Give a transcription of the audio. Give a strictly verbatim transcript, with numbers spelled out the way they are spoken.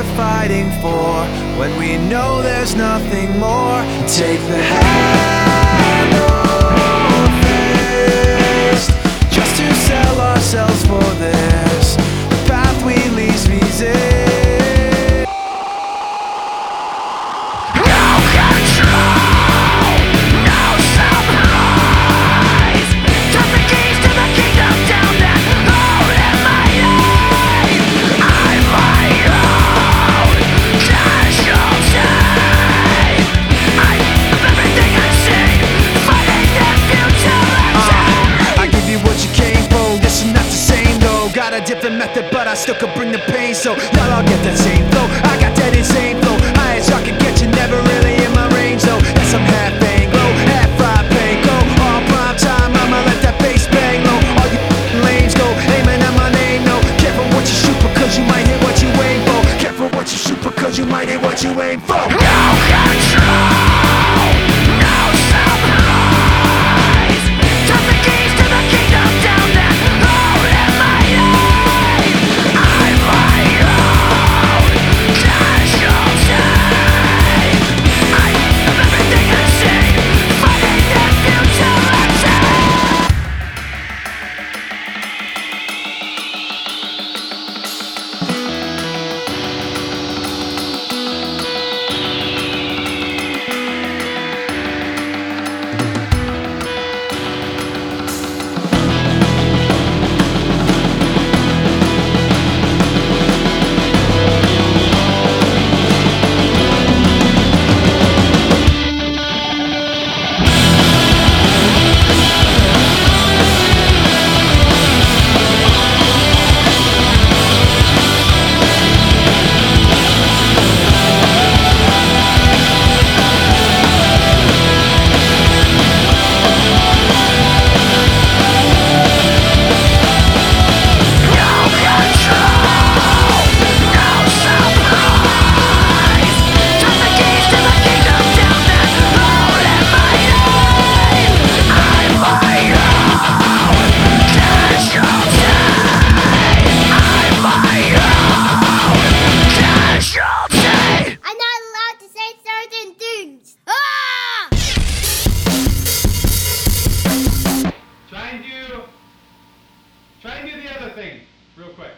worth fighting for when we know there's nothing more. Take the hand of fist just to sell ourselves for this. The path we least resist. Different method, but I still could bring the pain. So y'all all get that same